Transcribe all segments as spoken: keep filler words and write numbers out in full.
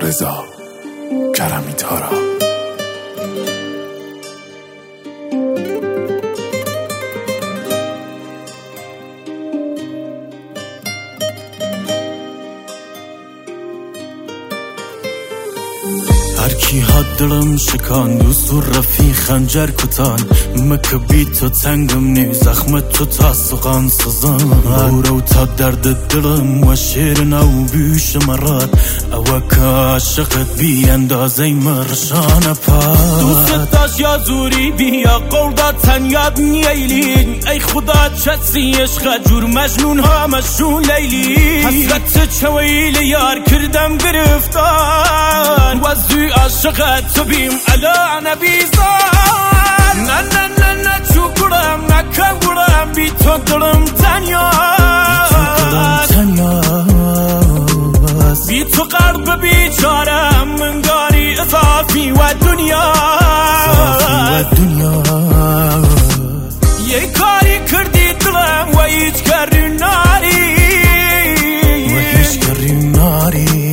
رضا کرمی تارا. هر کی ها دلم شکاند و سور رفی خنجر کتان مکبی تو تنگم نی زخمت تو تا سقان سزان او تا درد دلم و شیر نو بیش مرات او که عاشقت بی اندازه مرشان پا دوست داشت یا زوری بیا قول داد تنیاد نیلین ای خدا چسی عشق جور مجنون ها مشون لیلی حسرت چویل یار کردم گرفتار وزوی عاشقت تو بیم علا نبیزان نه نه نه نه چوکرم نکورم بی تو دلم تنیاست بی تو قلب بیچارم منگاری اضافی و دنیا یه کاری کردی دلم و هیچ کردی ناری و هیچ کردی ناری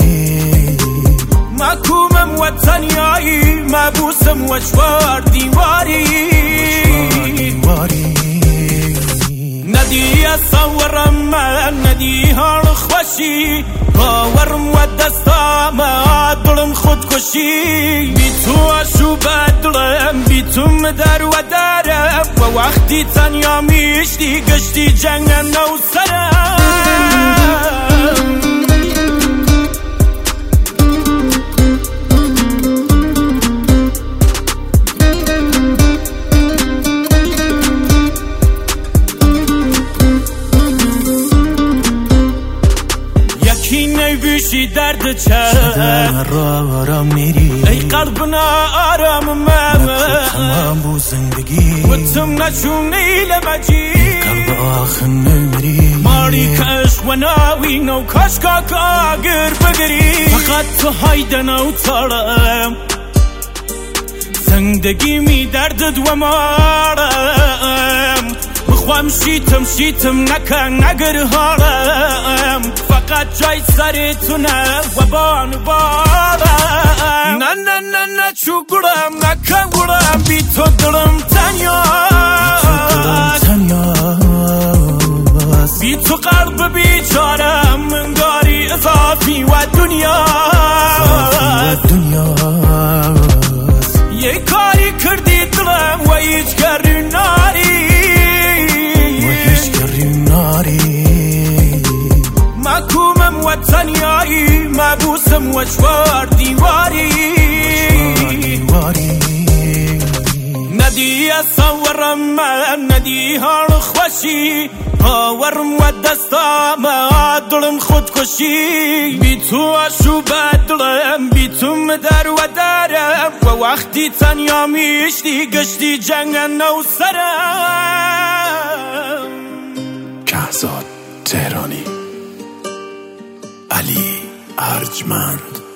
مکومم و تنیایی مبوسم و چوار دیواری ندی اصورم من ندی حال خوشی باورم و دستام دلم خودکشی بی تو آشو بدلم بی تو مدر و درم و وقتی تنیا میشتی گشتی جنگم نو سرم بیشی درد چه را را میری ای قلبنا آرام من تمام بو زندگی و تم نشون نیل مجی قلب آخر نمیری ماری کش و ناوی نو کش کاکا گر بگری فقط تو هایدن او تارم زندگی می دردد و مارم بخوام شیتم شیتم نکن نگر هارم فقط جای سر تو نه و بان بارم نه نه نه نه چو گرم نکن گرم بی تو دلم تنیاست بی تو قلب بیچارم منگاری اضافی و دنیا یه کاری کردی دلم و هیچ کردی ناری مکومم و تنیایی مبوسم و چوار دیواری ندی اصورم من ندی حال خوشی باورم و دستام دلم خودکشی بی تو آشو بدلم بی تو مدر و درم و وقتی تنیا میشتی گشتی جنگن نو سرم. کهزاد تهرانی، علی ارجمند.